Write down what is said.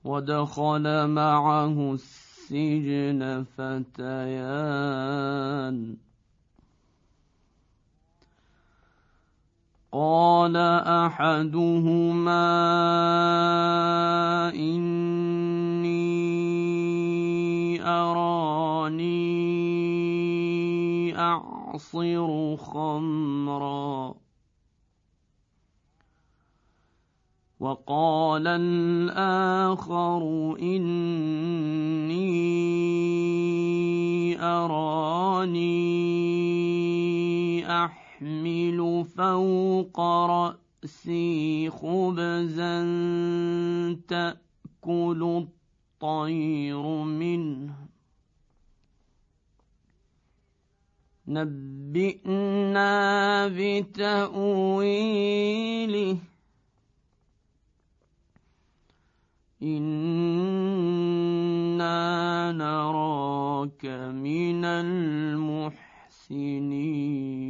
ودخل معه السجن فتيان قال أحدهما إني أراني أعصر خمرا وقال الآخر إني أراني أحمل فوق رأسي خبزا تأكل الطير منه نبئنا بتأويله إنا نراك من المحسنين